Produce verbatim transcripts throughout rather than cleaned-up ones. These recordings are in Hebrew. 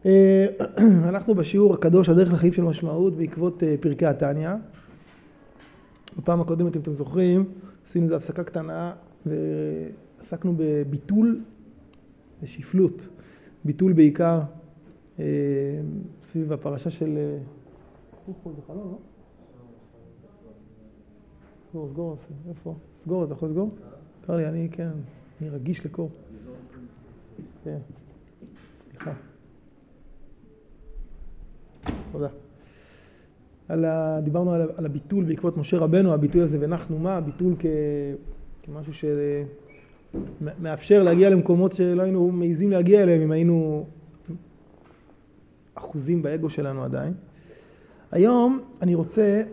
אנחנו בשיעור הקדוש הדרך לחיים של משמעות בעקבות פרקי התניא. בפעם הקודמת, אם אתם זוכרים, עשינו איזו הפסקה קטנה ועסקנו בביטול ושפלות. ביטול בעיקר סביב הפרשה של... איפה זה חלום, לא? סגור, סגור, איפה? סגור, אתה יכול לסגור? קרא לי, אני כן, אני רגיש לקור. כן, סליחה. תודה. על ה... דיברנו על, על הביטול בעקבות משה רבנו, הביטוי הזה ונחנו מה, הביטול כ... כמשהו שמאפשר להגיע למקומות שלא היינו מעיזים להגיע אליהם אם היינו אחוזים באגו שלנו עדיין. היום אני רוצה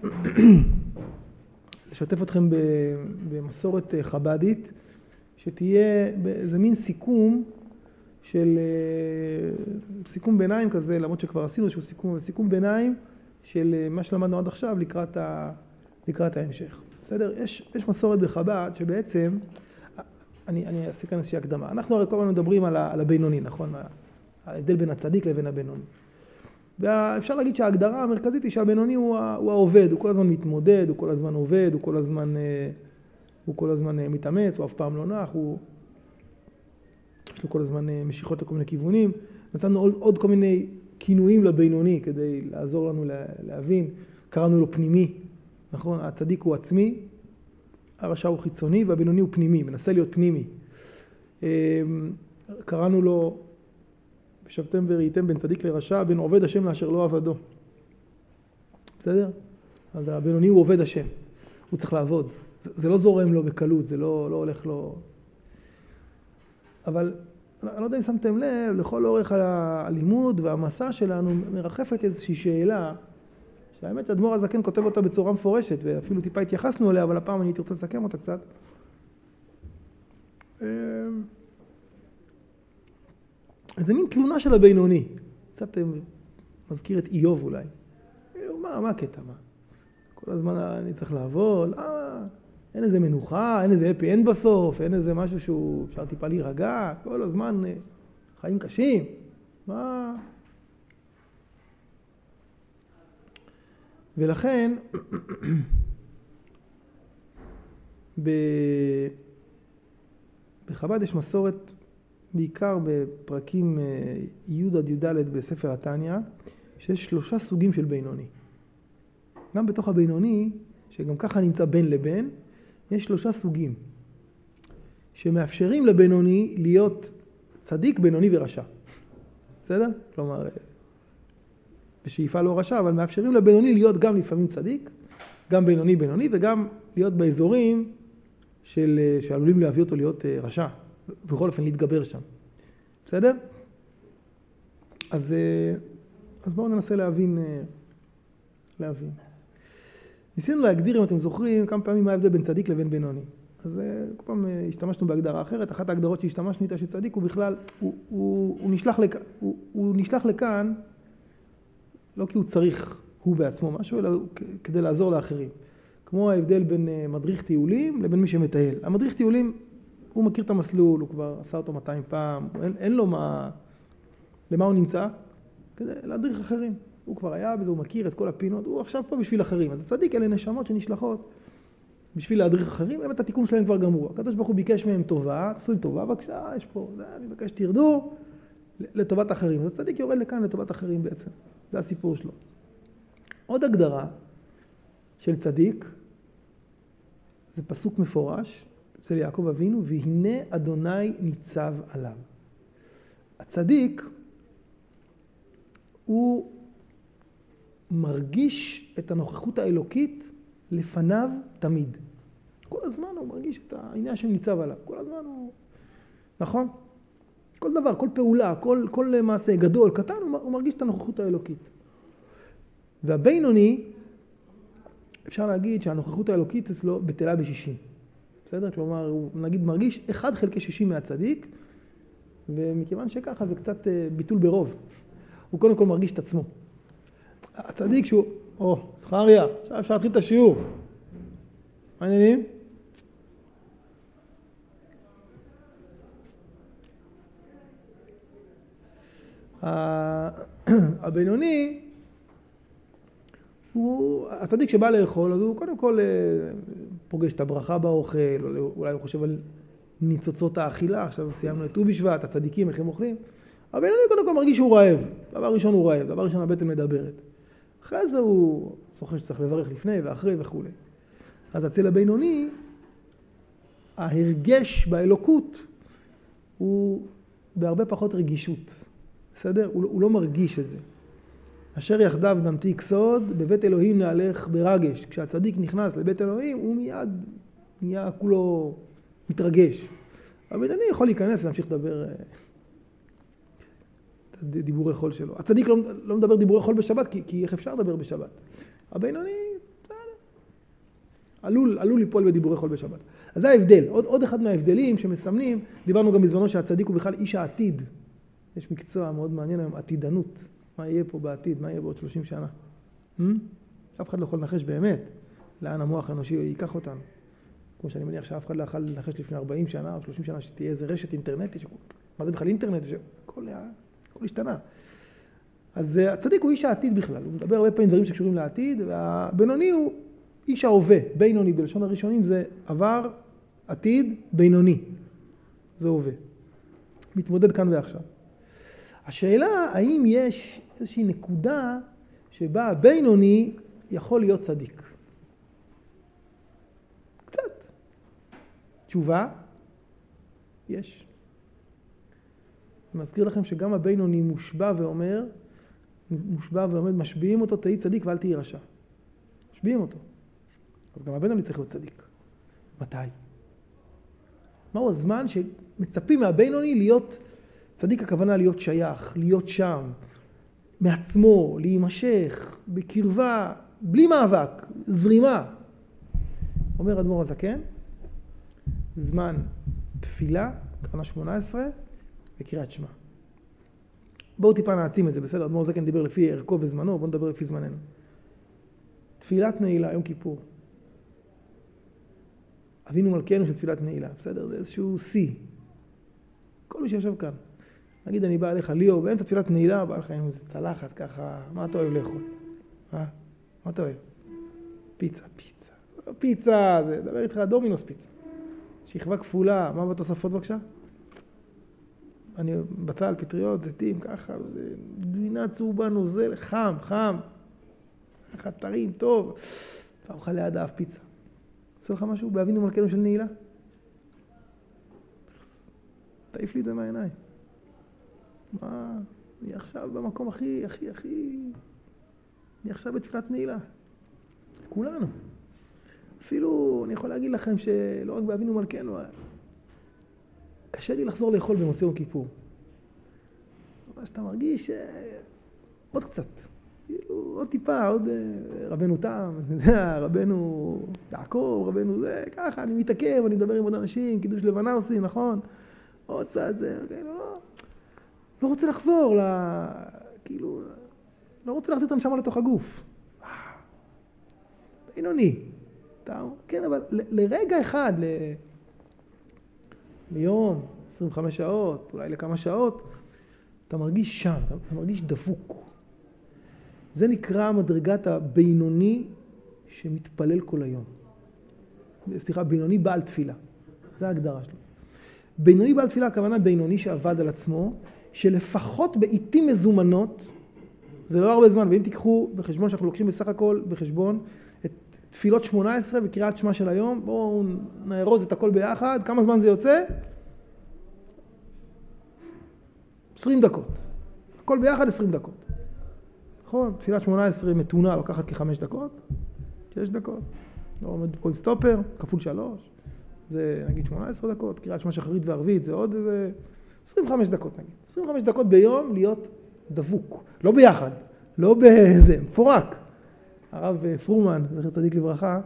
לשתף אתכם במסורת חבדית שתהיה איזה מין סיכום של סיכום ביניים כזה, למרות שכבר עשינו איזשהו סיכום, סיכום ביניים של מה שלמדנו עד עכשיו לקראת, ה, לקראת ההמשך. בסדר? יש, יש מסורת בחב"ד שבעצם, אני, אני אעשה כאן איזושהי הקדמה. אנחנו הרי כל הזמן מדברים על, ה, על הבינוני, נכון? ההבדל בין הצדיק לבין הבינוני. ואפשר להגיד שההגדרה המרכזית היא שהבינוני הוא, הוא העובד, הוא כל הזמן מתמודד, הוא כל הזמן עובד, הוא כל הזמן, הוא כל הזמן מתאמץ, הוא אף פעם לא נח, הוא... יש לו כל הזמן משיכות לכל מיני כיוונים. נתנו עוד, עוד כל מיני כינויים לבינוני כדי לעזור לנו להבין. קראנו לו פנימי, נכון? הצדיק הוא עצמי, הרשע הוא חיצוני והבינוני הוא פנימי, מנסה להיות פנימי. קראנו לו, בשבתם וראיתם בין צדיק לרשע, בין עובד השם לאשר לא עבדו. בסדר? אז הבינוני הוא עובד השם, הוא צריך לעבוד. זה, זה לא זורם לו בקלות, זה לא, לא הולך לו... אבל אני לא יודע אם שמתם לב, לכל אורך הלימוד והמסע שלנו מרחפת איזושהי שאלה, שהאמת אדמו"ר הזקן כותב אותה בצורה מפורשת, ואפילו טיפה התייחסנו אליה, אבל הפעם אני תרצה לסכם אותה קצת. זה מין תלונה של הבינוני, קצת מזכיר את איוב אולי. מה, מה הקטע? מה? כל הזמן אני צריך לעבוד, אה... אין איזה מנוחה, אין איזה אפי, אין בסוף, אין איזה משהו שהוא אפשר טיפה להירגע, כל הזמן חיים קשים. מה? ולכן, בחב"ד יש מסורת, בעיקר בפרקים י' עד י"ד בספר התניא, שיש שלושה סוגים של בינוני. גם בתוך הבינוני, שגם ככה נמצא בין לבין, יש שלושה סוגים שמאפשרים לבינוני להיות צדיק, בינוני ורשע. בסדר? כלומר, בשאיפה לא רשע, אבל מאפשרים לבינוני להיות גם לפעמים צדיק, גם בינוני בינוני, וגם להיות באזורים של, שעלולים להביא אותו להיות רשע, בכל אופן להתגבר שם. בסדר? אז, אז בואו ננסה להבין, להבין. ניסינו להגדיר, אם אתם זוכרים, כמה פעמים מה ההבדל בין צדיק לבין בינוני. אז כל פעם השתמשנו בהגדרה אחרת. אחת ההגדרות שהשתמשנו איתה שצדיק הוא בכלל, הוא, הוא, הוא, נשלח לכ... הוא, הוא נשלח לכאן, לא כי הוא צריך הוא בעצמו משהו, אלא כדי לעזור לאחרים. כמו ההבדל בין מדריך טיולים לבין מי שמטייל. המדריך טיולים, הוא מכיר את המסלול, הוא כבר עשה אותו מאתיים פעם, אין, אין לו מה, למה הוא נמצא? כדי להדריך אחרים. הוא כבר היה בזה, הוא מכיר את כל הפינות, הוא עכשיו פה בשביל אחרים. אז הצדיק אלה נשמות שנשלחות בשביל להדריך אחרים, באמת התיקון שלהם כבר גמור. הקדוש ברוך הוא ביקש מהם טובה, תעשו לי טובה, בבקשה, יש פה, זה, אני מבקש תרדו לטובת אחרים. אז הצדיק יורד לכאן לטובת אחרים בעצם. זה הסיפור שלו. עוד הגדרה של צדיק, זה פסוק מפורש, אצל יעקב אבינו, והנה אדוני ניצב עליו. הצדיק הוא מרגיש את הנוכחות האלוקית לפניו תמיד. כל הזמן הוא מרגיש את העניין שניצב עליו. כל הזמן הוא... נכון? כל דבר, כל פעולה, כל, כל מעשה גדול, קטן, הוא מרגיש את הנוכחות האלוקית. והבינוני, אפשר להגיד שהנוכחות האלוקית אצלו בטלה בשישים. בסדר? כלומר, הוא נגיד מרגיש אחד חלקי שישים מהצדיק, ומכיוון שככה זה קצת ביטול ברוב. הוא קודם כל מרגיש את עצמו. הצדיק שהוא, או, זכריה, עכשיו אפשר להתחיל את השיעור. מה העניינים? הבינוני, הוא, הצדיק שבא לאכול, אז הוא קודם כל פוגש את הברכה באוכל, אולי הוא חושב על ניצוצות האכילה, עכשיו סיימנו את ט"ו בשבט, הצדיקים, איך הם אוכלים. הבינוני קודם כל מרגיש שהוא רעב, דבר ראשון הוא רעב, דבר ראשון הבטן מדברת. אחרי זה הוא זוכר שצריך לברך לפני ואחרי וכו'. אז אצל הבינוני, ההרגש באלוקות הוא בהרבה פחות רגישות, בסדר? הוא, הוא לא מרגיש את זה. אשר יחדיו נמתיק סוד, בבית אלוהים נהלך ברגש. כשהצדיק נכנס לבית אלוהים, הוא מיד נהיה כולו מתרגש. הבינוני יכול להיכנס ולהמשיך לדבר דיבורי חול שלו. הצדיק לא, לא מדבר דיבורי חול בשבת, כי, כי איך אפשר לדבר בשבת? הבינוני עלול, עלול ליפול בדיבורי חול בשבת. אז זה ההבדל. עוד, עוד אחד מההבדלים שמסמנים, דיברנו גם בזמנו שהצדיק הוא בכלל איש העתיד. יש מקצוע מאוד מעניין היום, עתידנות. מה יהיה פה בעתיד? מה יהיה בעוד שלושים שנה? Hmm? אף אחד לא יכול לנחש באמת לאן המוח האנושי ייקח אותנו. כמו שאני מניח שאף אחד לא יכול לנחש לפני ארבעים שנה או שלושים שנה שתהיה איזה רשת אינטרנטית. שכל... מה זה בכלל אינטרנט? שכל הכל השתנה. אז הצדיק הוא איש העתיד בכלל. הוא מדבר הרבה פעמים דברים שקשורים לעתיד, והבינוני הוא איש ההווה. בינוני בלשון הראשונים זה עבר, עתיד, בינוני. זה הווה. מתמודד כאן ועכשיו. השאלה, האם יש איזושהי נקודה שבה הבינוני יכול להיות צדיק? קצת. תשובה, יש. אני מזכיר לכם שגם הבינוני מושבע ואומר, מושבע ואומר, משביעים אותו, תהי צדיק ואל תהי רשע. משביעים אותו. אז גם הבינוני צריך להיות צדיק. מתי? מהו הזמן שמצפים מהבינוני להיות צדיק? הכוונה להיות שייך, להיות שם, מעצמו, להימשך, בקרבה, בלי מאבק, זרימה. אומר אדמו"ר הזקן, זמן תפילה, כוונה שמונה עשרה, וקריאת שמע. בואו טיפה נעצים את זה, בסדר? אדמו"ר הזקן דיבר לפי ערכו וזמנו, בואו נדבר לפי זמננו. תפילת נעילה, יום כיפור. אבינו מלכנו של תפילת נעילה, בסדר? זה איזשהו שיא. כל מי שישב כאן. נגיד, אני בא אליך, ליאור, באמצע תפילת נעילה, בא לך עם איזה צלחת ככה, מה אתה אוהב לאכול? אה? מה אתה אוהב? פיצה, פיצה. פיצה, זה דבר איתך דומינוס פיצה. שכבה כפולה, מה בתוספות בבקשה? אני בצל, פטריות, זיתים, ככה, זה גבינה צהובה, נוזל, חם, חם. ככה טרים, טוב. אתה אוכל ליד האף פיצה. עושה לך משהו באבינו מלכנו של נעילה? תעיף לי את זה מהעיניים. מה? אני עכשיו במקום הכי, הכי, הכי... אני עכשיו בתפילת נעילה. כולנו. אפילו אני יכול להגיד לכם שלא רק באבינו מלכנו, קשה לי לחזור לאכול במוצאי יום כיפור. אבל שאתה מרגיש עוד קצת. כאילו, עוד טיפה, עוד רבנו תם, רבנו יעקב, רבנו זה, ככה, אני מתעכב, אני מדבר עם עוד אנשים, קידוש לבנה עושים, נכון? עוד צעד זה, כאילו, לא, לא רוצה לחזור, ל, כאילו, לא רוצה להחזיר את הנשמה לתוך הגוף. בינוני. כן, אבל ל, לרגע אחד, ל, ליום, עשרים וחמש שעות, אולי לכמה שעות, אתה מרגיש שם, אתה, אתה מרגיש דפוק. זה נקרא מדרגת הבינוני שמתפלל כל היום. סליחה, בינוני בעל תפילה. זה ההגדרה שלו. בינוני בעל תפילה, הכוונה בינוני שעבד על עצמו, שלפחות בעיתים מזומנות, זה לא הרבה זמן, ואם תיקחו בחשבון שאנחנו לוקחים בסך הכל בחשבון את תפילות שמונה עשרה וקריאת שמע של היום, בואו נארוז את הכל ביחד, כמה זמן זה יוצא? עשרים דקות. הכל ביחד עשרים דקות. נכון? תפילת שמונה עשרה מתונה לוקחת כחמש דקות, שש דקות. לא עומד פה עם סטופר, כפול שלוש. זה נגיד שמונה עשרה דקות, קריאת שמע שחרית וערבית, זה עוד איזה עשרים וחמש דקות נגיד. עשרים וחמש דקות ביום להיות דבוק. לא ביחד, לא באיזה, מפורק. הרב פרומן, זכר צדיק לברכה,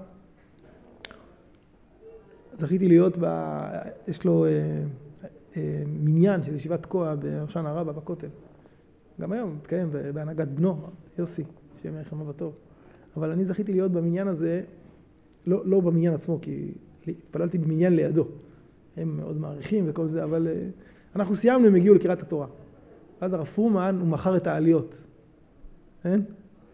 זכיתי להיות, ב... יש לו אה, אה, מניין של ישיבת תקוע בהושענא רבה בכותל. גם היום מתקיים בהנהגת בנו, יוסי, שם ירחם וטוב. אבל אני זכיתי להיות במניין הזה, לא, לא במניין עצמו, כי התפללתי במניין לידו. הם מאוד מעריכים וכל זה, אבל אנחנו סיימנו, הם הגיעו לקריאת התורה. אז הרב פרומן הוא מכר את העליות. אין?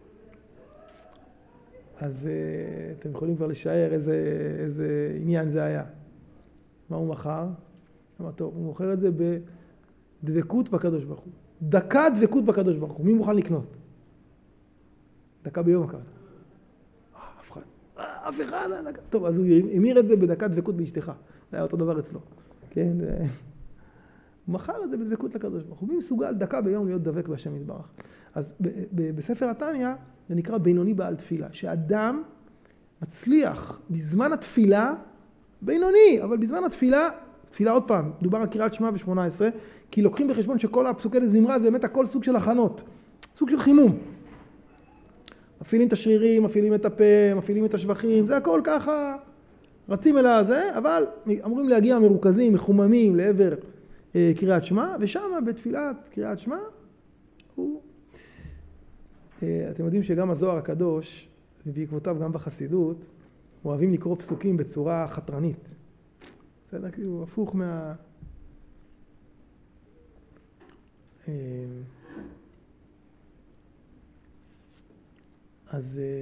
אז uh, אתם יכולים כבר לשער איזה, איזה עניין זה היה. מה הוא מכר? אמר, טוב, הוא מוכר את זה בדבקות בקדוש ברוך הוא. דקה דבקות בקדוש ברוך הוא. מי מוכן לקנות? דקה ביום הכוונה. אף אחד. אף אחד. דקה. טוב, אז הוא אמיר את זה בדקה דבקות באשתך. זה היה אותו דבר אצלו. כן? הוא מכר את זה בדבקות לקדוש ברוך הוא. מי מסוגל דקה ביום להיות דבק בהשם יתברך? אז ב- ב- בספר התניא זה נקרא בינוני בעל תפילה. שאדם מצליח בזמן התפילה, בינוני, אבל בזמן התפילה, תפילה עוד פעם, דובר על קריאת שמע ב-שמונה עשרה, כי לוקחים בחשבון שכל הפסוקי זמרה זה באמת הכל סוג של הכנות, סוג של חימום. מפעילים את השרירים, מפעילים את הפה, מפעילים את השבחים, זה הכל ככה, רצים אל הזה, אבל אמורים להגיע מרוכזים, מחוממים לעבר אה, קריאת שמע, ושם בתפילת קריאת שמע, הוא... אה, אתם יודעים שגם הזוהר הקדוש, ובעקבותיו גם בחסידות, אוהבים לקרוא פסוקים בצורה חתרנית. בסדר? הוא הפוך מה... אז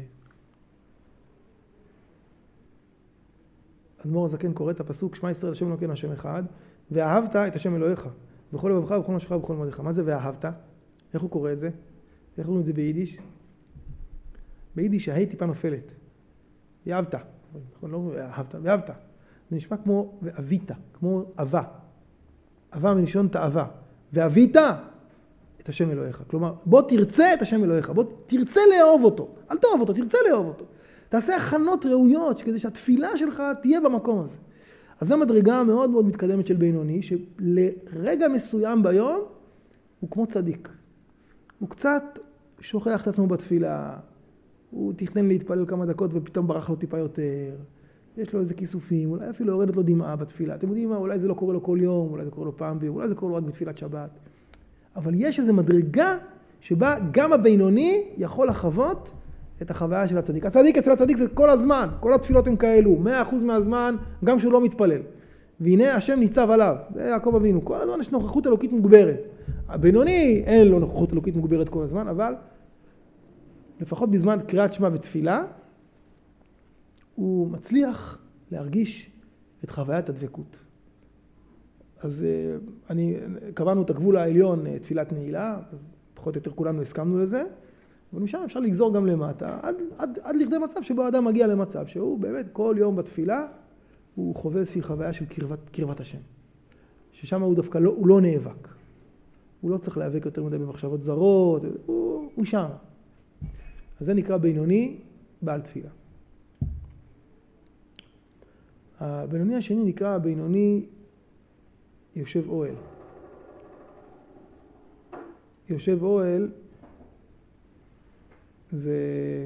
אדמו"ר הזקן קורא את הפסוק שמע ישראל השם אלוקינו השם אחד, ואהבת את השם אלוהיך בכל לבבך ובכל נפשך ובכל מאודך. מה זה ואהבת? איך הוא קורא את זה? איך קוראים את זה ביידיש? ביידיש ההי טיפה נופלת. ואהבת. לא אהבת, ואהבת. זה נשמע כמו ואהבת, כמו אהבה. אהבה מלשון תאווה. ואהבת את השם אלוהיך. כלומר, בוא תרצה את השם אלוהיך, בוא תרצה לאהוב אותו. אל תאהב אותו, תרצה לאהוב אותו. תעשה הכנות ראויות כדי שהתפילה שלך תהיה במקום הזה. אז זו מדרגה מאוד מאוד מתקדמת של בינוני, שלרגע מסוים ביום הוא כמו צדיק. הוא קצת שוכח את עצמו בתפילה, הוא תכנן להתפלל כמה דקות ופתאום ברח לו טיפה יותר. יש לו איזה כיסופים, אולי אפילו יורדת לו דמעה בתפילה. אתם יודעים מה, אולי זה לא קורה לו כל יום, אולי זה קורה לו פעם ביום, אולי זה קורה לו רק בתפילת שבת. אבל יש איזו מדרגה שבה גם הבינוני יכול לחוות את החוויה של הצדיק. הצדיק אצל הצדיק זה כל הזמן, כל התפילות הם כאלו, מאה אחוז מהזמן, גם שהוא לא מתפלל. והנה השם ניצב עליו, זה יעקב אבינו, כל הזמן יש נוכחות אלוקית מוגברת. הבינוני אין לו נוכחות אלוקית מוגברת כל הזמן, אבל לפחות בזמן קריאת שמע ותפילה, הוא מצליח להרגיש את חוויית הדבקות. אז אני, קבענו את הגבול העליון, תפילת נעילה, פחות או יותר כולנו הסכמנו לזה, אבל משם אפשר לגזור גם למטה, עד, עד, עד לכדי מצב שבו האדם מגיע למצב שהוא באמת כל יום בתפילה, הוא חווה איזושהי חוויה של קרבת, קרבת השם. ששם הוא דווקא לא, הוא לא נאבק. הוא לא צריך להיאבק יותר מדי במחשבות זרות, הוא, הוא שם. אז זה נקרא בינוני בעל תפילה. הבינוני השני נקרא בינוני יושב אוהל. יושב אוהל זה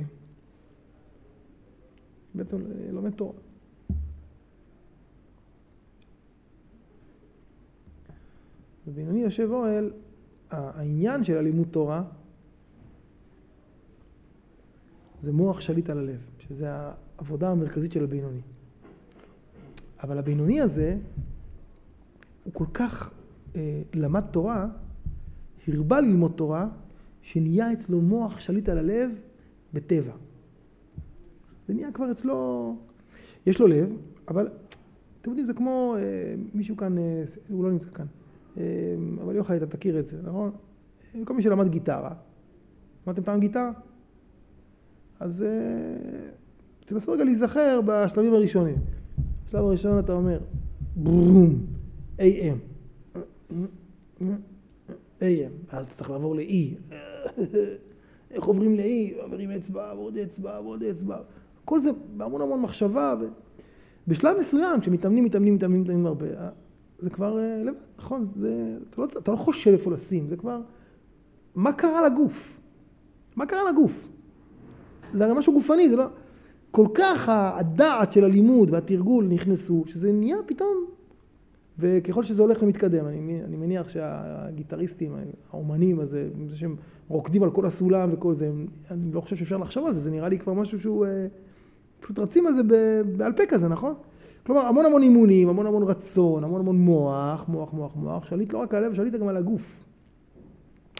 בעצם לומד תורה. בבינוני יושב אוהל, העניין של הלימוד תורה זה מוח שליט על הלב, שזה העבודה המרכזית של הבינוני. אבל הבינוני הזה הוא כל כך אה, למד תורה, הרבה ללמוד תורה, שנהיה אצלו מוח שליט על הלב בטבע. זה נהיה כבר אצלו, יש לו לב, אבל אתם יודעים, זה כמו אה, מישהו כאן, אה, הוא לא נמצא כאן, אה, אבל יוחאי, אתה תכיר את זה, נכון? כל מי שלמד גיטרה, למדתם פעם גיטרה? אז אה, תנסו רגע להיזכר בשלבים הראשונים. בשלב הראשון אתה אומר, ברום, איי אם. איי אם, אז אתה צריך לעבור ל-E. איך עוברים ל-E? עוברים אצבע, ועוד אצבע, ועוד אצבע. כל זה בהמון המון מחשבה. בשלב מסוים, כשמתאמנים, מתאמנים, מתאמנים, מתאמנים הרבה, זה כבר לבד, נכון? זה, אתה, לא, אתה לא חושב איפה לשים, זה כבר... מה קרה לגוף? מה קרה לגוף? זה הרי משהו גופני, זה לא... כל כך הדעת של הלימוד והתרגול נכנסו, שזה נהיה פתאום, וככל שזה הולך ומתקדם, אני, אני מניח שהגיטריסטים, האומנים, אז זה שהם רוקדים על כל הסולם וכל זה, אני לא חושב שאפשר לחשוב על זה, זה נראה לי כבר משהו שהוא, פשוט רצים על זה בעל פה כזה, נכון? כלומר, המון המון אימונים, המון המון רצון, המון המון מוח, מוח, מוח, מוח, שליט לא רק על הלב, שליט גם על הגוף.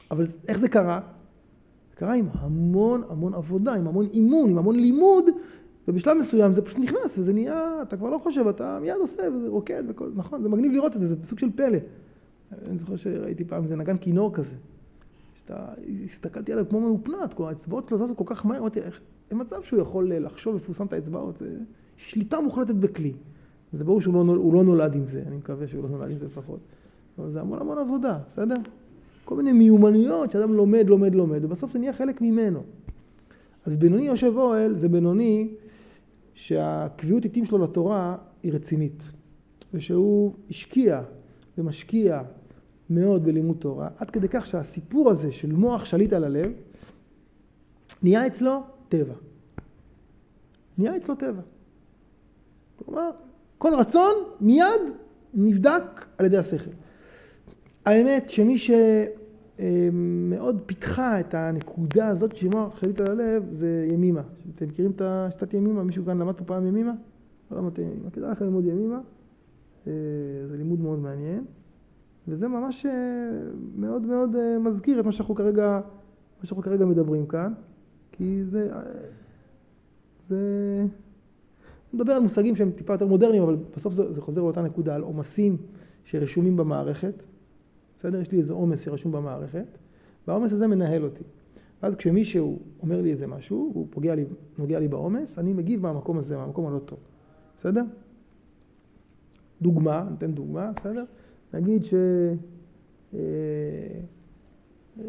אבל איך זה קרה? זה קרה עם המון המון עבודה, עם המון אימון, עם המון לימוד, ובשלב מסוים זה פשוט נכנס, וזה נהיה, אתה כבר לא חושב, אתה מיד עושה, וזה רוקד, וכל, נכון, זה מגניב לראות את זה, זה סוג של פלא. אני זוכר שראיתי פעם, זה נגן כינור כזה. שאתה, הסתכלתי עליו כמו מאופנת, כל האצבעות שלו זזו כל כך מהר, אמרתי, איך, אין מצב שהוא יכול לחשוב ופורסם את האצבעות, זה שליטה מוחלטת בכלי. וזה ברור שהוא לא, הוא לא נולד עם זה, אני מקווה שהוא לא נולד עם זה לפחות. אבל זה המון המון עבודה, בסדר? כל מיני מיומנויות שאדם לומד, לומד, לומד, ובסוף זה נהיה חלק ממנו. אז בינוני יושב אוהל זה בינוני שהקביעות עיתים שלו לתורה היא רצינית, ושהוא השקיע ומשקיע מאוד בלימוד תורה, עד כדי כך שהסיפור הזה של מוח שליט על הלב, נהיה אצלו טבע. נהיה אצלו טבע. כלומר, כל רצון מיד נבדק על ידי השכל. האמת שמי שמאוד פיתחה את הנקודה הזאת שמוח שליט על הלב זה ימימה. אתם מכירים את השיטת ימימה? מישהו כאן למד פה פעם ימימה? לא למדתם ימימה. כדאי לכם ללמוד ימימה. זה לימוד מאוד מעניין. וזה ממש מאוד מאוד מזכיר את מה שאנחנו כרגע, מה שאנחנו כרגע מדברים כאן. כי זה... זה... נדבר על מושגים שהם טיפה יותר מודרניים, אבל בסוף זה, זה חוזר לאותה נקודה, על עומסים שרשומים במערכת. בסדר? יש לי איזה עומס שרשום במערכת, והעומס הזה מנהל אותי. ואז כשמישהו אומר לי איזה משהו, הוא פוגע לי, נוגע לי בעומס, אני מגיב מהמקום הזה, מהמקום הלא טוב. בסדר? דוגמה, ניתן דוגמה, בסדר? נגיד ש... אה, אה,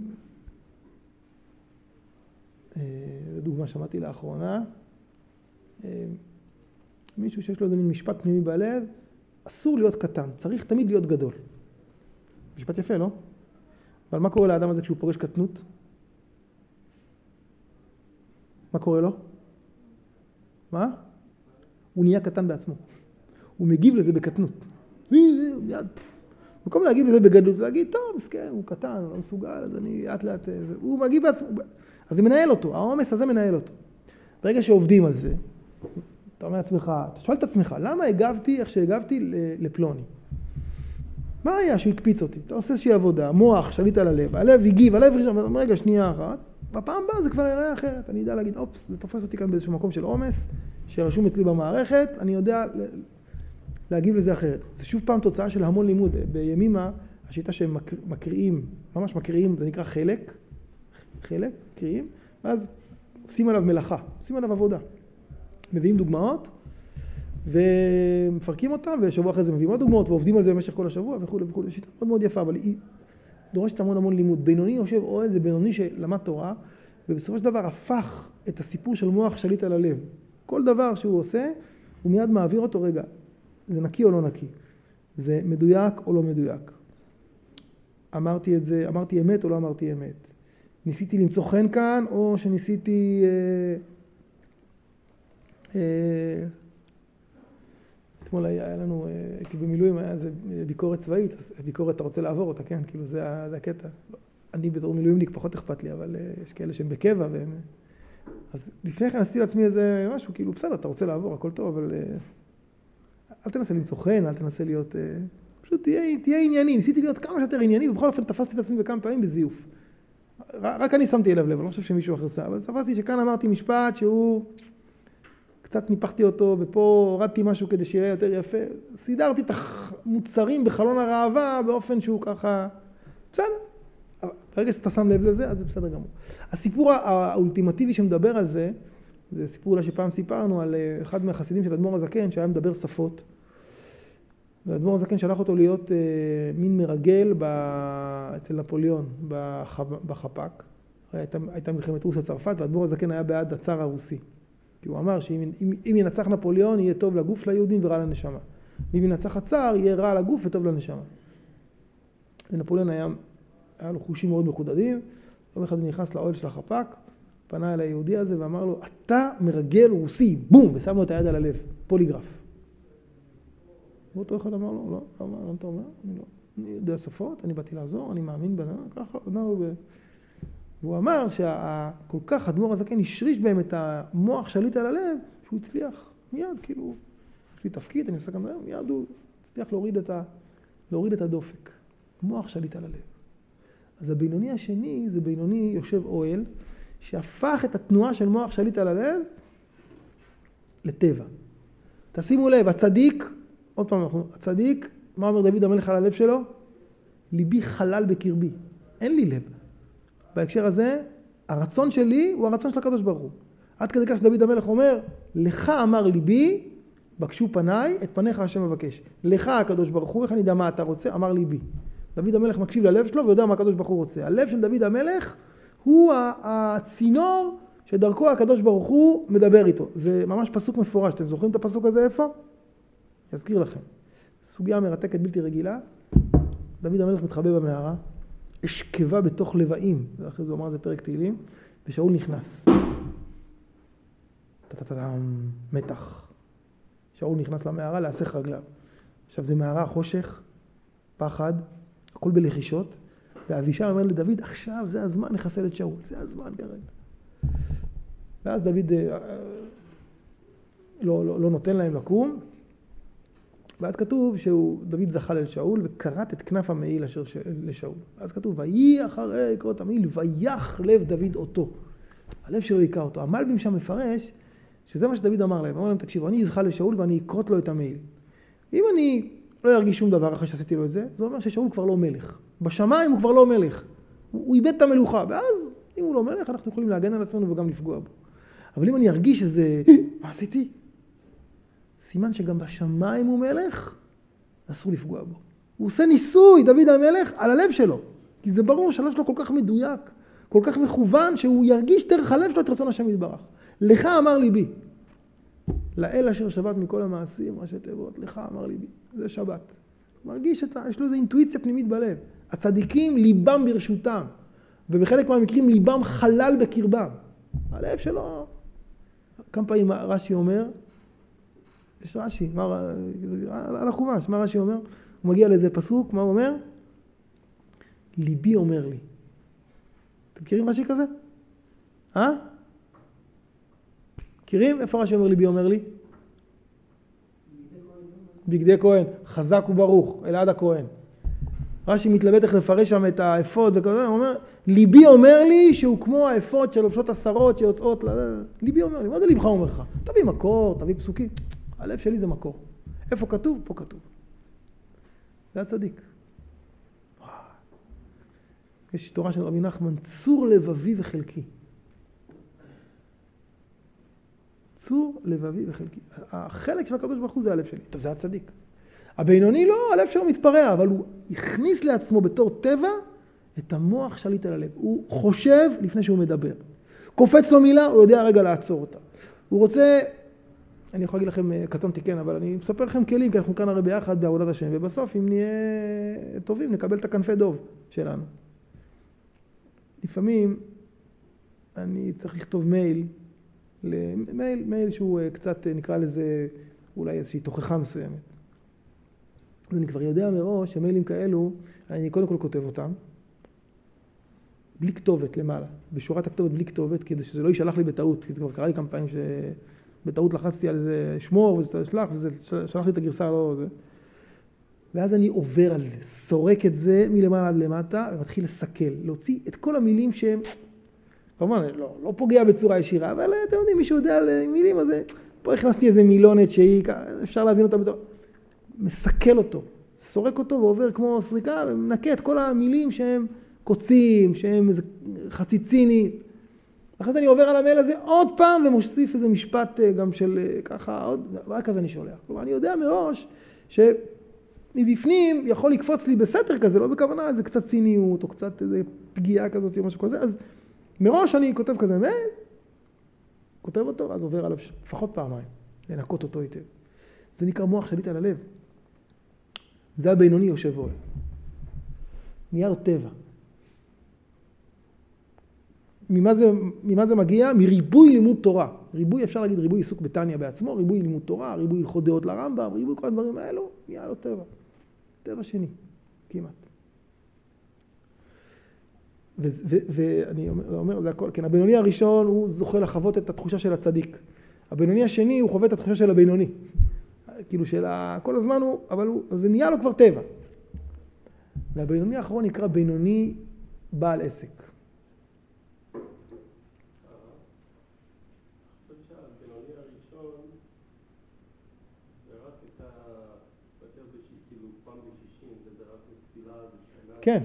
אה, זו דוגמה שמעתי לאחרונה. אה, מישהו שיש לו איזה מין משפט פנימי בלב, אסור להיות קטן, צריך תמיד להיות גדול. משפט יפה, לא? אבל מה קורה לאדם הזה כשהוא פוגש קטנות? מה קורה לו? מה? הוא נהיה קטן בעצמו. הוא מגיב לזה בקטנות. במקום להגיב לזה בגדלות, להגיד, טוב, מסכן, הוא קטן, הוא לא מסוגל, אז אני לאט לאט... הוא מגיב בעצמו. אז זה מנהל אותו, העומס הזה מנהל אותו. ברגע שעובדים על זה, אתה אומר לעצמך, אתה שואל את עצמך, למה הגבתי איך שהגבתי לפלוני? מה היה שהקפיץ אותי? אתה עושה איזושהי עבודה, מוח שליט על הלב, הלב הגיב, הלב ראשון, רגע, שנייה אחת, בפעם הבאה זה כבר יראה אחרת. אני יודע להגיד, אופס, זה תופס אותי כאן באיזשהו מקום של עומס, שרשום אצלי במערכת, אני יודע להגיב לזה אחרת. זה שוב פעם תוצאה של המון לימוד. בימימה, השיטה שהם מקריאים, ממש מקריאים, זה נקרא חלק, חלק, קריאים, ואז עושים עליו מלאכה, עושים עליו עבודה. מביאים דוגמאות, ומפרקים אותם, ושבוע אחרי זה מביאים עוד דוגמאות, ועובדים על זה במשך כל השבוע, וכו' וכו'. שיטה מאוד מאוד יפה, אבל היא דורשת המון המון לימוד. בינוני יושב אוהל, זה בינוני שלמד תורה, ובסופו של דבר הפך את הסיפור של מוח שליט על הלב. כל דבר שהוא עושה, הוא מיד מעביר אותו, רגע, זה נקי או לא נקי? זה מדויק או לא מדויק? אמרתי את זה, אמרתי אמת או לא אמרתי אמת? ניסיתי למצוא חן כאן, או שניסיתי... אה, אה, אתמול היה לנו, הייתי במילואים, היה איזה ביקורת צבאית, אז ביקורת אתה רוצה לעבור אותה, כן? כאילו זה, זה הקטע. אני בתור מילואימניק פחות אכפת לי, אבל יש כאלה שהם בקבע, והם... אז לפני כן עשיתי לעצמי איזה משהו, כאילו בסדר, אתה רוצה לעבור, הכל טוב, אבל אל תנסה למצוא חן, אל תנסה להיות... פשוט תהיה, תהיה ענייני, ניסיתי להיות כמה שיותר ענייני, ובכל אופן תפסתי את עצמי בכמה פעמים בזיוף. רק אני שמתי אליו לב, אני לא חושב שמישהו אחר עשה, אבל תפסתי שכאן אמרתי משפט שהוא... קצת ניפחתי אותו, ופה הורדתי משהו כדי שיראה יותר יפה. סידרתי את המוצרים בחלון הראווה באופן שהוא ככה... בסדר. ברגע שאתה שם לב לזה, אז זה בסדר גמור. הסיפור האולטימטיבי שמדבר על זה, זה סיפור אולי שפעם סיפרנו על אחד מהחסידים של אדמו"ר הזקן, שהיה מדבר שפות. ואדמו"ר הזקן שלח אותו להיות אה, מין מרגל ב... אצל נפוליאון, בחפ... בחפ"ק. הייתה, הייתה מלחמת רוסיה צרפת, ואדמו"ר הזקן היה בעד הצאר הרוסי. כי הוא אמר שאם אם, אם ינצח נפוליאון, יהיה טוב לגוף ליהודים ורע לנשמה. ואם ינצח הצאר, יהיה רע לגוף וטוב לנשמה. ונפוליאון היה, היה לו חושים מאוד מחודדים. יום אחד הוא נכנס לאוהל של החפ"ק, פנה אל היהודי הזה ואמר לו, אתה מרגל רוסי, בום, ושם לו את היד על הלב, פוליגרף. ואותו אחד אמר לו, לא, לא, לא, אתה אומר, אני לא, אני יודע שפות, אני באתי לעזור, אני מאמין בנה, ככה, נאו, והוא אמר שכל כך אדמו"ר הזקן השריש בהם את המוח שליט על הלב, שהוא הצליח מיד, כאילו, יש לי תפקיד, אני עושה כאן היום, מיד הוא הצליח להוריד את, ה, להוריד את הדופק. מוח שליט על הלב. אז הבינוני השני זה בינוני יושב אוהל, שהפך את התנועה של מוח שליט על הלב לטבע. תשימו לב, הצדיק, עוד פעם, הצדיק, מה אומר דוד המלך על הלב שלו? ליבי חלל בקרבי, אין לי לב. בהקשר הזה, הרצון שלי הוא הרצון של הקדוש ברוך הוא. עד כדי כך שדוד המלך אומר, לך אמר ליבי, בקשו פניי, את פניך השם מבקש. לך הקדוש ברוך הוא, איך אני יודע מה אתה רוצה? אמר ליבי. דוד המלך מקשיב ללב שלו ויודע מה הקדוש ברוך הוא רוצה. הלב של דוד המלך הוא הצינור שדרכו הקדוש ברוך הוא מדבר איתו. זה ממש פסוק מפורש. אתם זוכרים את הפסוק הזה איפה? אזכיר לכם. סוגיה מרתקת בלתי רגילה. דוד המלך מתחבא במערה, אשכבה בתוך לבאים. אחרי זה הוא אמר, זה פרק תהילים, ושאול נכנס. מתח. שאול נכנס למערה להסך רגליו. עכשיו זה מערה, חושך, פחד, הכל בלחישות, ואבישי אומר לדוד, עכשיו זה הזמן לחסל את שאול, זה הזמן כרגע. ואז דוד לא, לא, לא נותן להם לקום, ואז כתוב שדוד זחל אל שאול וקראת את כנף המעיל אשר ש... לשאול. אז כתוב, ויהי אחרי קרות המעיל, ויח לב דוד אותו. הלב שלו יקע אותו. המלבים שם מפרש, שזה מה שדוד אמר להם. אמר להם, תקשיבו, אני אזחל לשאול ואני אקרות לו את המעיל. אם אני לא ארגיש שום דבר אחרי שעשיתי לו את זה, זה אומר ששאול כבר לא מלך. בשמיים הוא כבר לא מלך. הוא, הוא איבד את המלוכה, ואז אם הוא לא מלך, אנחנו יכולים להגן על עצמנו וגם לפגוע בו. אבל אם אני ארגיש שזה, מה עשיתי? סימן שגם בשמיים הוא מלך, אסור לפגוע בו. הוא עושה ניסוי, דוד המלך, על הלב שלו. כי זה ברור שהלב שלו כל כך מדויק, כל כך מכוון, שהוא ירגיש דרך הלב שלו את רצון השם יתברך. לך אמר ליבי. לאל אשר שבת מכל המעשים, ראשי תיבות, לך אמר ליבי. זה שבת. הוא מרגיש, את, יש לו איזו אינטואיציה פנימית בלב. הצדיקים ליבם ברשותם, ובחלק מהמקרים ליבם חלל בקרבם. הלב שלו, כמה פעמים רש"י אומר, יש רש"י, מה, על החומש, מה רש"י אומר? הוא מגיע לאיזה פסוק, מה הוא אומר? ליבי אומר לי. אתם מכירים רש"י כזה? אה? מכירים? איפה רש"י אומר ליבי אומר לי? בגדי כהן, חזק וברוך, אלעד הכהן. רש"י מתלבט איך לפרש שם את האפוד וכזה, הוא אומר, ליבי אומר לי שהוא כמו האפוד של לובשות עשרות שיוצאות, ליבי אומר לי, מה זה ליבך אומר לך? תביא מקור, תביא פסוקים. הלב שלי זה מקור. איפה כתוב? פה כתוב. זה הצדיק. יש תורה של רבי נחמן, צור לבבי וחלקי. צור לבבי וחלקי. החלק של הקדוש ברוך הוא זה הלב שלי. טוב, זה הצדיק. הבינוני לא, הלב שלו מתפרע, אבל הוא הכניס לעצמו בתור טבע את המוח שליט על הלב. הוא חושב לפני שהוא מדבר. קופץ לו מילה, הוא יודע רגע לעצור אותה. הוא רוצה, אני יכול להגיד לכם, קטונתי כן, אבל אני מספר לכם כלים, כי אנחנו כאן הרי ביחד בעבודת השם, ובסוף אם נהיה טובים, נקבל את הכנפי דוב שלנו. לפעמים אני צריך לכתוב מייל, מייל, מייל שהוא קצת נקרא לזה אולי איזושהי תוכחה מסוימת. אז אני כבר יודע מראש שמיילים כאלו, אני קודם כל כותב אותם, בלי כתובת למעלה, בשורת הכתובת בלי כתובת, כדי שזה לא יישלח לי בטעות, כי זה כבר קרה לי כמה פעמים שבטעות לחצתי על איזה שמור, וזה שלח, וזה שלח לי את הגרסה הלא זה. ואז אני עובר על זה, סורק את זה מלמעלה עד למטה, ומתחיל לסכל, להוציא את כל המילים שהם, כמובן, לא, לא פוגע בצורה ישירה, אבל אתם יודעים, מישהו יודע על מילים, אז פה הכנסתי איזה מילונת שהיא, אפשר להבין אותה בתור, מסכל אותו, סורק אותו ועובר כמו סריקה, ומנקה את כל המילים שהם קוצים, שהם איזה חצי ציני. אחרי זה אני עובר על המייל הזה עוד פעם, ומוסיף איזה משפט גם של ככה, עוד, רק אז אני שולח. כלומר, אני יודע מראש שמבפנים יכול לקפוץ לי בסתר כזה, לא בכוונה, איזה קצת ציניות, או קצת איזה פגיעה כזאת או משהו כזה, אז מראש אני כותב כזה מייל, כותב אותו, אז עובר עליו לפחות פעמיים, לנקות אותו היטב. זה נקרא מוח שליט על הלב. זה הבינוני יושב אוהל. נהיה לו טבע. ממה זה, ממה זה מגיע? מריבוי לימוד תורה. ריבוי, אפשר להגיד ריבוי עיסוק בתניא בעצמו, ריבוי לימוד תורה, ריבוי הלכות דעות לרמב"ם, ריבוי כל הדברים האלו, נהיה לו טבע. טבע שני, כמעט. ואני אומר, אומר, זה הכל, כן, הבינוני הראשון הוא זוכה לחוות את התחושה של הצדיק. הבינוני השני הוא חווה את התחושה של הבינוני. כאילו של כל הזמן הוא, אבל הוא, זה נהיה לו כבר טבע. והבינוני האחרון נקרא בינוני בעל עסק. כן.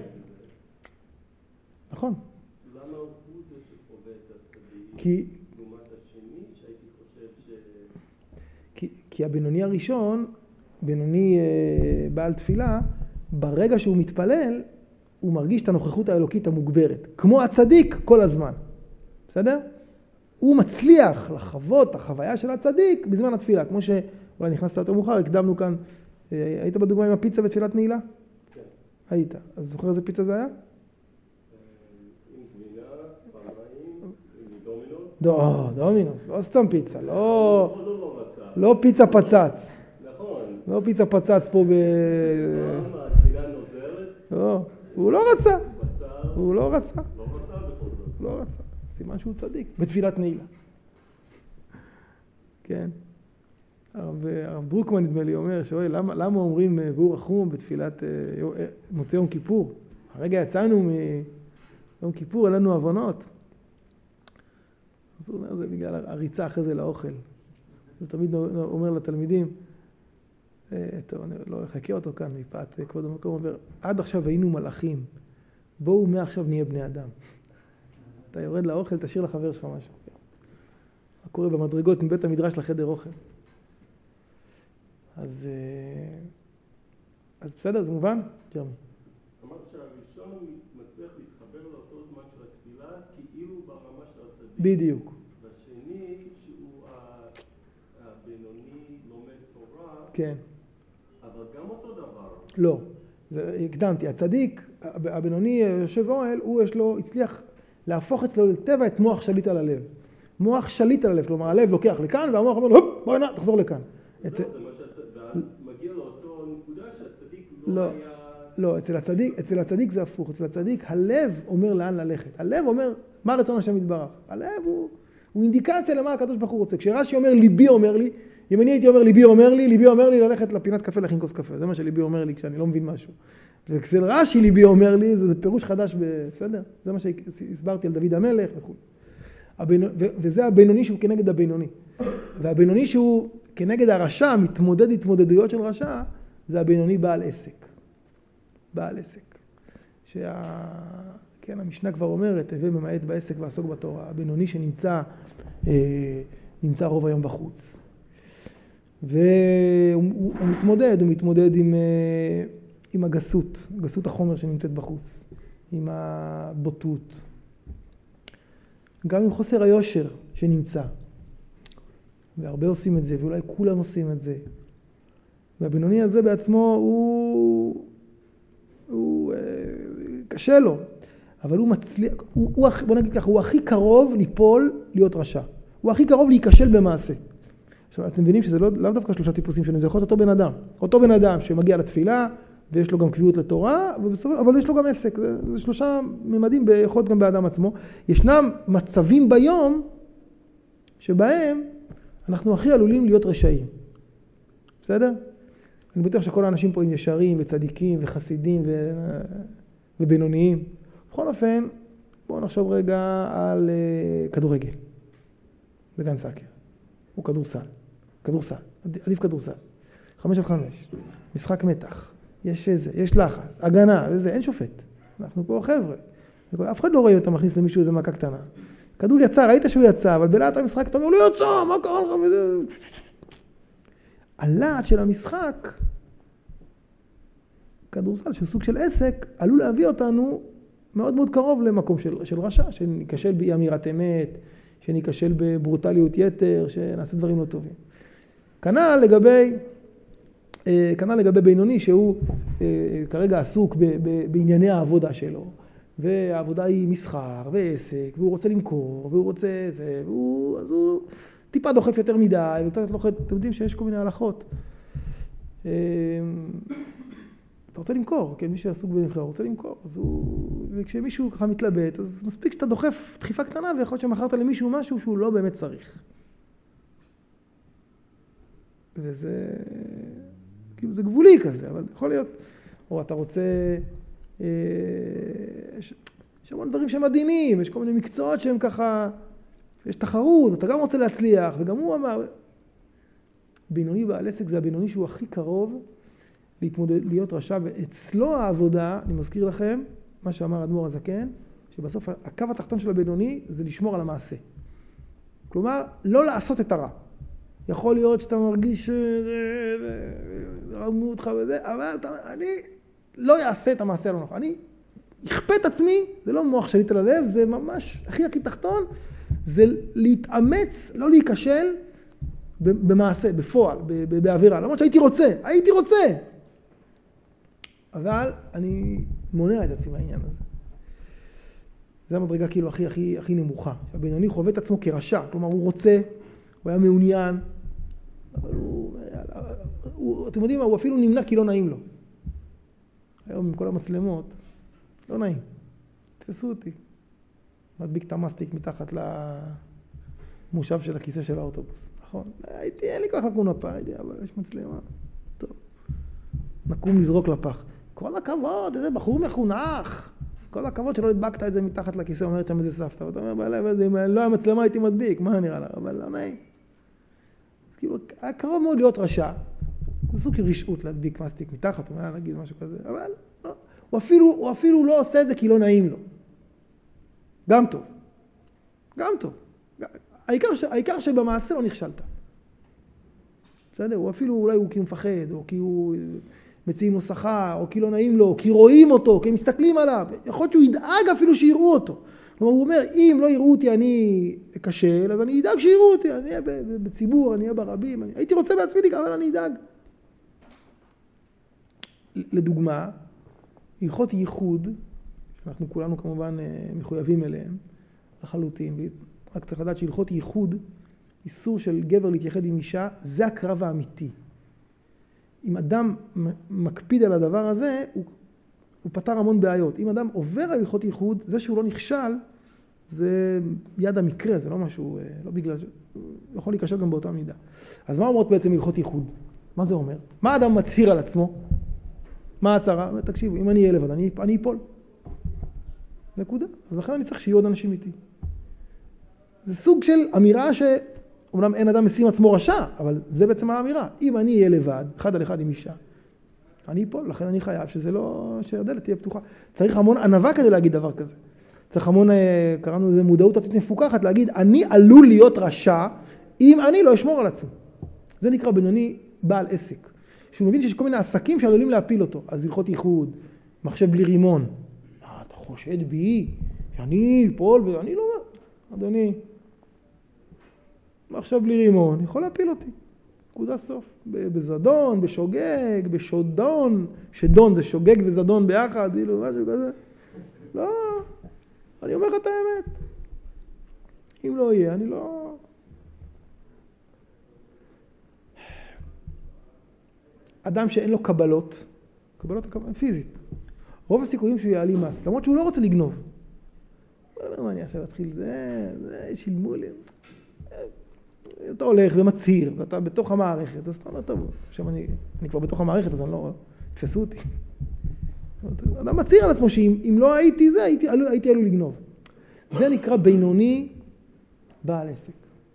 נכון. למה הוא זה שחווה את הצדיק? כי... לעומת השני, שהייתי חושב ש... כי, כי הבינוני הראשון, בינוני אה, בעל תפילה, ברגע שהוא מתפלל, הוא מרגיש את הנוכחות האלוקית המוגברת. כמו הצדיק כל הזמן. בסדר? הוא מצליח לחוות את החוויה של הצדיק בזמן התפילה. כמו שאולי נכנסת יותר מאוחר, הקדמנו כאן, אה, היית בדוגמה עם הפיצה בתפילת נעילה? כן. היית. אז זוכר איזה פיצה זה היה? לא, דומינוס, לא סתם פיצה, לא, לא פיצה פצץ. נכון. לא פיצה פצץ פה ב... הגבינה נוזרת? לא, הוא לא רצה. בצר? הוא לא רצה. לא רצה בכל זאת. לא רצה. סימן שהוא צדיק. בתפילת נעילה. כן. הרב, הרב דרוקמן נדמה לי אומר, שואל, למה, למה אומרים והוא רחום בתפילת מוצאי יום כיפור? הרגע יצאנו מיום כיפור, אין לנו עוונות. אז הוא אומר, זה בגלל הריצה אחרי זה לאוכל. הוא תמיד אומר לתלמידים, טוב, אני לא אחכה אותו כאן מפאת כבוד המקום, הוא אומר, עד עכשיו היינו מלאכים, בואו מעכשיו נהיה בני אדם. אתה יורד לאוכל, תשאיר לחבר שלך משהו. מה קורה במדרגות מבית המדרש לחדר אוכל. אז, אז בסדר, זה מובן? ג'רמי. אמרת שהראשון מצליח להתחבר לאותו זמן של התפילה, כאילו ברמה של הצדיק. בדיוק. והשני, שהוא הבינוני לומד תורה, כן. אבל גם אותו דבר. לא, זה, הקדמתי. הצדיק, הבינוני יושב אוהל, הוא יש לו, הצליח להפוך אצלו לטבע את מוח שליט על הלב. מוח שליט על הלב, כלומר הלב לוקח לכאן, והמוח אומר לו, הופ, בואי נע, תחזור לכאן. לא, זה מה שהצדיק, ואז מגיע לאותו נקודה שהצדיק לא לא. היה... לא, אצל הצדיק, אצל הצדיק זה הפוך. אצל הצדיק, הלב אומר לאן ללכת. הלב אומר, מה רצון השם יתברך? הלב הוא, הוא אינדיקציה למה הקדוש ברוך הוא רוצה. כשרש"י אומר, ליבי אומר לי, אם אני הייתי אומר, ליבי אומר לי, ליבי אומר לי ללכת לפינת קפה, להכין כוס קפה. זה מה שליבי אומר לי כשאני לא מבין משהו. וכשאצל רש"י ליבי אומר לי, זה, זה פירוש חדש, בסדר? זה מה שהסברתי על דוד המלך וכו'. הבינ... ו... וזה הבינוני שהוא כנגד הבינוני. והבינוני שהוא כנגד הרשע, מתמודד התמודדויות של רשע, זה הבינוני בעל עסק. בעל עסק. שה... כן, המשנה כבר אומרת, הווה ממעט בעסק ועסוק בתורה. הבינוני שנמצא אה, נמצא רוב היום בחוץ. והוא הוא, הוא מתמודד, הוא מתמודד עם, אה, עם הגסות, גסות החומר שנמצאת בחוץ, עם הבוטות. גם עם חוסר היושר שנמצא. והרבה עושים את זה, ואולי כולם עושים את זה. והבינוני הזה בעצמו הוא... הוא קשה לו, אבל הוא מצליח, הוא, הוא, בוא נגיד ככה, הוא הכי קרוב ליפול להיות רשע. הוא הכי קרוב להיכשל במעשה. עכשיו, אתם מבינים שזה לא, לא דווקא שלושה טיפוסים שונים, זה יכול להיות אותו בן אדם. אותו בן אדם שמגיע לתפילה, ויש לו גם קביעות לתורה, ובסוף, אבל יש לו גם עסק. זה, זה שלושה ממדים, יכול להיות גם באדם עצמו. ישנם מצבים ביום, שבהם אנחנו הכי עלולים להיות רשעים. בסדר? אני בטוח שכל האנשים פה הם ישרים וצדיקים וחסידים ו... ובינוניים. בכל אופן, בואו נחשוב רגע על uh, כדורגל. בגן סאקר. או כדורסל. כדורסל. עדיף כדורסל. חמש על חמש. משחק מתח. יש איזה, יש לחץ. הגנה, וזה, אין שופט. אנחנו פה חבר'ה. אף אחד לא רואה אם אתה מכניס למישהו איזה מכה קטנה. כדור יצא, ראית שהוא יצא, אבל בלעת המשחק אתה אומר, לא יצא, מה קרה לך? וזה... הלהט של המשחק, כדורסל, שהוא סוג של עסק, עלול להביא אותנו מאוד מאוד קרוב למקום של, של רשע, שניקשל באי אמירת אמת, שניקשל בברוטליות יתר, שנעשה דברים לא טובים. כנ"ל לגבי, כנ"ל לגבי בינוני, שהוא כרגע עסוק ב, ב, בענייני העבודה שלו, והעבודה היא מסחר ועסק, והוא רוצה למכור, והוא רוצה זה, והוא, אז הוא טיפה דוחף יותר מדי, וקצת לוחת, אתם יודעים שיש כל מיני הלכות. אתה רוצה למכור, כן, מישהו עסוק במכר, רוצה למכור, אז הוא, וכשמישהו ככה מתלבט, אז מספיק שאתה דוחף דחיפה קטנה, ויכול להיות שמכרת למישהו משהו שהוא לא באמת צריך. וזה, כאילו זה גבולי כזה, אבל יכול להיות, או אתה רוצה, יש המון דברים שהם עדינים, יש כל מיני מקצועות שהם ככה, יש תחרות, אתה גם רוצה להצליח, וגם הוא אמר, בינוני בעל עסק זה הבינוני שהוא הכי קרוב להתמודד, להיות רשע, ואצלו העבודה, אני מזכיר לכם, מה שאמר אדמו"ר הזקן, שבסוף הקו התחתון של הבינוני זה לשמור על המעשה. כלומר, לא לעשות את הרע. יכול להיות שאתה מרגיש רמו אותך וזה, אבל אני לא אעשה את המעשה הלא נכון. אני אכפה את עצמי, זה לא מוח שליט על הלב, זה ממש הכי הכי תחתון, זה להתאמץ, לא להיכשל במעשה, בפועל, באווירה. למרות שהייתי רוצה, הייתי רוצה. אבל אני מונע את עצמי מהעניין הזה. זה המדרגה כאילו הכי הכי הכי נמוכה. הבינוני חווה את עצמו כרשע, כלומר הוא רוצה, הוא היה מעוניין, אבל הוא, הוא, אתם יודעים מה, הוא אפילו נמנע כי לא נעים לו. היום עם כל המצלמות, לא נעים. תפסו אותי. מדביק את המסטיק מתחת למושב של הכיסא של האוטובוס. נכון? הייתי, אין לי כוח לקום לפח, הייתי, אבל יש מצלמה. טוב. נקום לזרוק לפח. כל הכבוד, איזה בחור מחונך. כל הכבוד שלא הדבקת את זה מתחת לכיסא, אומרת שם איזה סבתא. ואתה אומר, בלב, אם לא היה מצלמה הייתי מדביק, מה נראה לה? אבל לא נעים. כאילו, היה קרוב מאוד להיות רשע. זה סוג של רשעות להדביק מסטיק מתחת, או מה להגיד משהו כזה. אבל לא. הוא אפילו, הוא אפילו לא עושה את זה כי לא נעים לו. גם טוב. גם טוב. העיקר, ש, העיקר שבמעשה לא נכשלת. בסדר? הוא אפילו, אולי הוא כי הוא מפחד, או כי הוא מציעים לו שכר, או כי לא נעים לו, או כי רואים אותו, כי מסתכלים עליו. יכול להיות שהוא ידאג אפילו שיראו אותו. כלומר, הוא אומר, אם לא יראו אותי אני אקשל, אז אני אדאג שיראו אותי. אני אהיה בציבור, אני אהיה ברבים. אני... הייתי רוצה בעצמי לי, אבל אני אדאג. לדוגמה, הלכות ייחוד, שאנחנו כולנו כמובן מחויבים אליהם, לחלוטין, רק צריך לדעת שהלכות ייחוד, איסור של גבר להתייחד עם אישה, זה הקרב האמיתי. אם אדם מקפיד על הדבר הזה, הוא, הוא פתר המון בעיות. אם אדם עובר על הלכות ייחוד, זה שהוא לא נכשל, זה יד המקרה, זה לא משהו, לא בגלל, הוא יכול להיכשל גם באותה מידה. אז מה אומרות בעצם הלכות ייחוד? מה זה אומר? מה אדם מצהיר על עצמו? מה הצהרה? תקשיבו, אם אני אהיה לבד, אני, אני אפול. נקודה. אז לכן אני צריך שיהיו עוד אנשים איתי. זה סוג של אמירה שאומנם אין אדם משים עצמו רשע, אבל זה בעצם האמירה. אם אני אהיה לבד, אחד על אחד עם אישה, אני אפול, לכן אני חייב שזה לא, שהדלת תהיה פתוחה. צריך המון ענווה כדי להגיד דבר כזה. צריך המון, קראנו לזה מודעות עצמית מפוקחת, להגיד, אני עלול להיות רשע, אם אני לא אשמור על עצמי. זה נקרא בינוני בעל עסק. שהוא מבין שיש כל מיני עסקים שעלולים להפיל אותו. אז הלכות ייחוד, מחשב בלי רימון. אה, אתה חושד בי, שאני אפול, ואני לא... אדוני, מחשב בלי רימון, יכול להפיל אותי. נקודה סוף. בזדון, בשוגג, בשודון. שדון זה שוגג וזדון ביחד, כאילו, משהו כזה. לא, אני אומר לך את האמת. אם לא יהיה, אני לא... אדם שאין לו קבלות, קבלות פיזית, רוב הסיכויים שהוא יעלים מס, למרות שהוא לא רוצה לגנוב. הוא אומר, מה אני אעשה להתחיל? זה, זה, שילמו לי. אתה הולך ומצהיר, ואתה בתוך המערכת, אז אתה אומר, טוב, עכשיו אני, אני כבר בתוך המערכת, אז אני לא, תפסו אותי. אדם מצהיר על עצמו שאם אם לא הייתי זה, הייתי, הייתי עלול לגנוב. זה נקרא בינוני בעל עסק.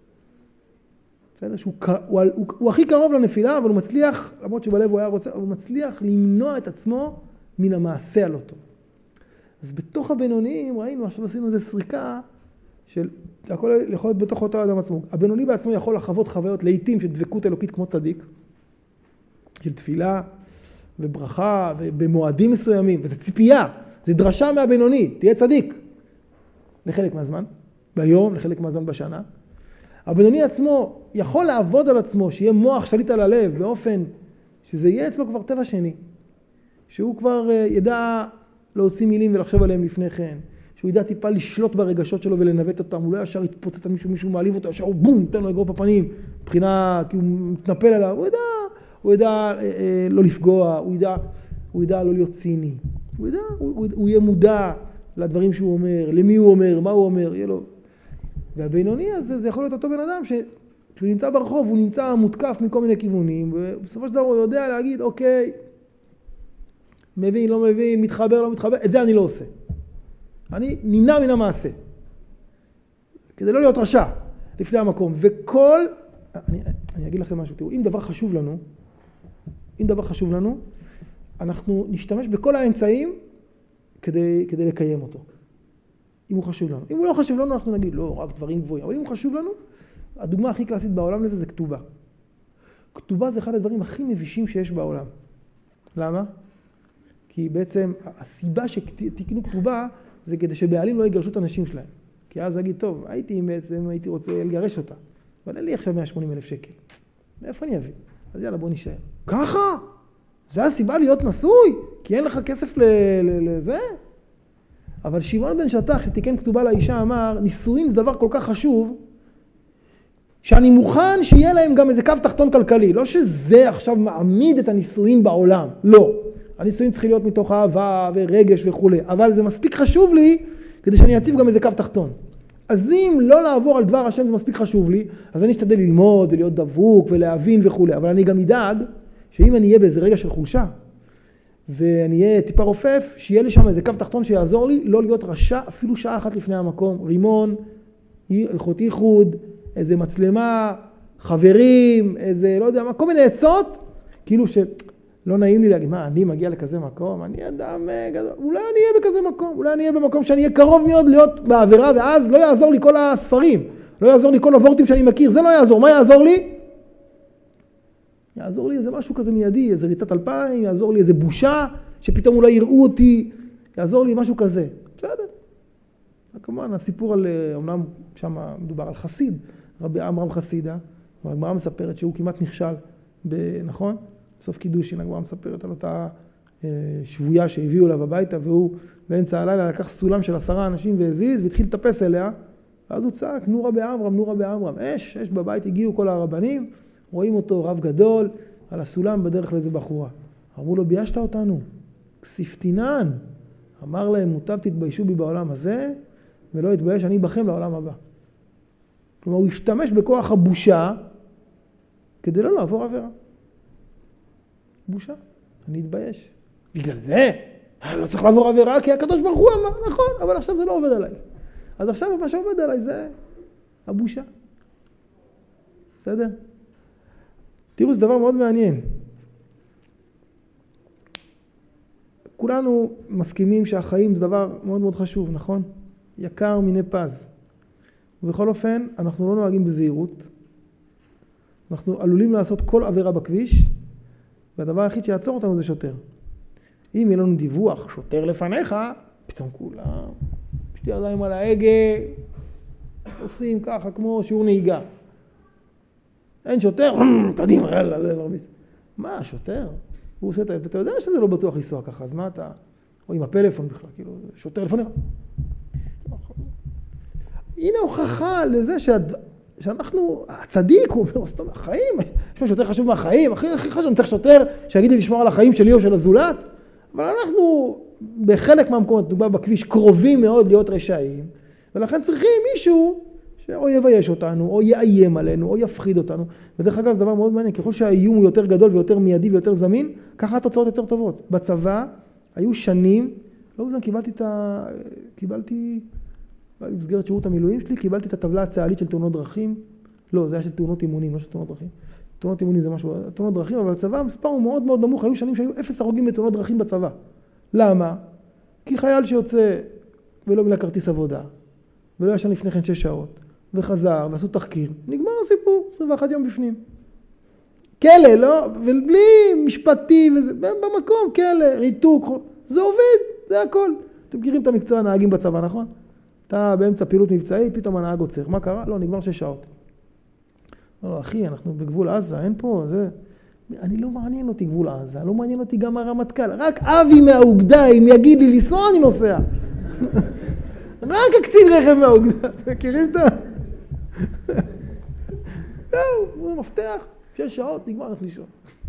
שהוא, הוא, הוא, הוא הכי קרוב לנפילה, אבל הוא מצליח, למרות שבלב הוא היה רוצה, הוא מצליח למנוע את עצמו מן המעשה הלא טוב. אז בתוך הבינוניים ראינו, עכשיו עשינו איזו סריקה של, הכל יכול להיות בתוך אותו אדם עצמו. הבינוני בעצמו יכול לחוות חוויות לעתים של דבקות אלוקית כמו צדיק, של תפילה וברכה ובמועדים מסוימים, וזה ציפייה, זה דרשה מהבינוני, תהיה צדיק. לחלק מהזמן, ביום, לחלק מהזמן בשנה. הבינוני עצמו יכול לעבוד על עצמו, שיהיה מוח שליט על הלב, באופן שזה יהיה אצלו כבר טבע שני. שהוא כבר ידע להוציא מילים ולחשוב עליהם לפני כן. שהוא ידע טיפה לשלוט ברגשות שלו ולנווט אותם. הוא לא ישר יתפוצץ על מישהו, מישהו מעליב אותו, ישר הוא בום, תן לו אגרוף בפנים. מבחינה, כי הוא מתנפל עליו. הוא ידע, הוא ידע אה, אה, לא לפגוע, הוא ידע, הוא ידע לא להיות ציני. הוא ידע, הוא, הוא, הוא יהיה מודע לדברים שהוא אומר, למי הוא אומר, מה הוא אומר, יהיה לו... והבינוני הזה, זה יכול להיות אותו בן אדם שכשהוא נמצא ברחוב, הוא נמצא מותקף מכל מיני כיוונים, ובסופו של דבר הוא יודע להגיד, אוקיי, מבין, לא מבין, מתחבר, לא מתחבר, את זה אני לא עושה. אני נמנע מן המעשה. כדי לא להיות רשע לפני המקום. וכל, אני, אני אגיד לכם משהו, תראו, אם דבר חשוב לנו, אם דבר חשוב לנו, אנחנו נשתמש בכל האמצעים כדי, כדי לקיים אותו. אם הוא חשוב לנו. אם הוא לא חשוב לנו, אנחנו נגיד, לא, רק דברים גבוהים. אבל אם הוא חשוב לנו, הדוגמה הכי קלאסית בעולם לזה זה כתובה. כתובה זה אחד הדברים הכי מבישים שיש בעולם. למה? כי בעצם הסיבה שתקנו כתובה זה כדי שבעלים לא יגרשו את האנשים שלהם. כי אז הוא יגיד, טוב, הייתי בעצם, הייתי רוצה לגרש אותה. אבל אין לי עכשיו מאה ושמונים אלף שקל. מאיפה אני אביא? אז יאללה, בוא נשאר. ככה? זה הסיבה להיות נשוי? כי אין לך כסף לזה? אבל שמעון בן שטח שתיקן כתובה לאישה אמר, נישואין זה דבר כל כך חשוב, שאני מוכן שיהיה להם גם איזה קו תחתון כלכלי. לא שזה עכשיו מעמיד את הנישואין בעולם. לא. הנישואין צריכים להיות מתוך אהבה ורגש וכו'. אבל זה מספיק חשוב לי כדי שאני אציב גם איזה קו תחתון. אז אם לא לעבור על דבר השם זה מספיק חשוב לי, אז אני אשתדל ללמוד ולהיות דבוק ולהבין וכו'. אבל אני גם אדאג שאם אני אהיה באיזה רגע של חולשה, ואני אהיה טיפה רופף, שיהיה לי שם איזה קו תחתון שיעזור לי לא להיות רשע אפילו שעה אחת לפני המקום. רימון, הלכות ייחוד, איזה מצלמה, חברים, איזה לא יודע מה, כל מיני עצות, כאילו שלא נעים לי להגיד, מה, אני מגיע לכזה מקום, אני אדם גדול, אולי אני אהיה בכזה מקום, אולי אני אהיה במקום שאני אהיה קרוב מאוד להיות בעבירה, ואז לא יעזור לי כל הספרים, לא יעזור לי כל הוורטים שאני מכיר, זה לא יעזור, מה יעזור לי? יעזור לי איזה משהו כזה מיידי, איזה ריצת אלפיים, יעזור לי איזה בושה, שפתאום אולי יראו אותי, יעזור לי משהו כזה, בסדר. כמובן, הסיפור על, אמנם שם מדובר על חסיד, רבי עמרם חסידה, הגמרא מספרת שהוא כמעט נכשל, נכון? בסוף קידושין, הגמרא מספרת על אותה שבויה שהביאו אליו הביתה, והוא באמצע הלילה לקח סולם של עשרה אנשים והזיז, והתחיל לטפס אליה, ואז הוא צעק, נו רבי עמרם, נו רבי עמרם, אש, אש בבית, הגיעו כל הרבנים, רואים אותו רב גדול, על הסולם בדרך לאיזה בחורה. אמרו לו, ביישת אותנו, כסיפתינן. אמר להם, מוטב תתביישו בי בעולם הזה, ולא יתבייש אני בכם לעולם הבא. כלומר, הוא השתמש בכוח הבושה, כדי לא לעבור עבירה. בושה, אני אתבייש. בגלל זה, לא צריך לעבור עבירה, כי הקדוש ברוך הוא אמר, נכון, אבל עכשיו זה לא עובד עליי. אז עכשיו מה שעובד עליי זה הבושה. בסדר? תראו, זה דבר מאוד מעניין. כולנו מסכימים שהחיים זה דבר מאוד מאוד חשוב, נכון? יקר מיני פז. ובכל אופן, אנחנו לא נוהגים בזהירות. אנחנו עלולים לעשות כל עבירה בכביש, והדבר היחיד שיעצור אותנו זה שוטר. אם יהיה לנו דיווח, שוטר לפניך, פתאום כולם, שתי ידיים על ההגה, עושים ככה כמו שיעור נהיגה. אין שוטר, קדימה, יאללה, זה מרביץ. מה, שוטר? הוא עושה את ה... אתה יודע שזה לא בטוח לנסוע ככה, אז מה אתה... או עם הפלאפון בכלל, כאילו, שוטר לפניך. הנה הוכחה לזה שהד... שאנחנו, הצדיק, הוא אומר, סתום, החיים, יש משהו יותר חשוב מהחיים, הכי, הכי חשוב, אני צריך שוטר שיגיד לי לשמור על החיים שלי או של הזולת, אבל אנחנו בחלק מהמקומות, דוגמה בכביש, קרובים מאוד להיות רשעים, ולכן צריכים מישהו שאו יבייש אותנו, או יאיים עלינו, או יפחיד אותנו, ודרך אגב, זה דבר מאוד מעניין, ככל שהאיום הוא יותר גדול ויותר מיידי ויותר זמין, ככה התוצאות יותר טובות. בצבא היו שנים, לא בזמן, קיבלתי את ה... קיבלתי... במסגרת שירות המילואים שלי, קיבלתי את הטבלה הצה"לית של תאונות דרכים. לא, זה היה של תאונות אימונים, לא של תאונות דרכים. תאונות אימונים זה משהו, תאונות דרכים, אבל בצבא המספר הוא מאוד מאוד נמוך. היו שנים שהיו אפס הרוגים בתאונות דרכים בצבא. למה? כי חייל שיוצא ולא מילא כרטיס עבודה, ולא ישן לפני כן שש שעות, וחזר ועשו תחקיר, נגמר הסיפור, עשרים ואחד יום בפנים. כלא, לא? ובלי משפטי וזה, במקום, כלא, ריתוק, זה עובד, זה הכל. אתם מכירים את המקצוע הנהגים בצבא, נכון? אתה באמצע פעילות מבצעית, פתאום הנהג עוצר. מה קרה? לא, נגמר שש שעות. לא, אחי, אנחנו בגבול עזה, אין פה, זה... אני לא מעניין אותי גבול עזה, לא מעניין אותי גם הרמטכ"ל. רק אבי מהאוגדה, אם יגיד לי לנסוע, אני נוסע. רק הקצין רכב מהאוגדה. מכירים את ה... זהו, הוא מפתח, שש שעות, נגמר, אנחנו לישון.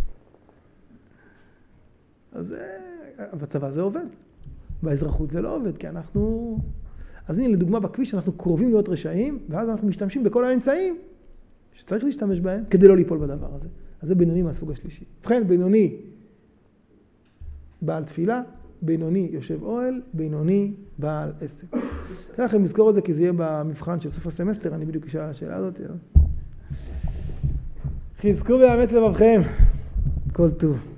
אז בצבא זה עובד. באזרחות זה לא עובד, כי אנחנו... אז הנה, לדוגמה, בכביש אנחנו קרובים להיות רשעים, ואז אנחנו משתמשים בכל האמצעים שצריך להשתמש בהם כדי לא ליפול בדבר הזה. אז זה בינוני מהסוג השלישי. ובכן, בינוני בעל תפילה, בינוני יושב אוהל, בינוני בעל עסק. ככה לכם לזכור את זה, כי זה יהיה במבחן של סוף הסמסטר, אני בדיוק אשאל השאלה הזאת. חזקו ואמץ לבבכם. כל טוב.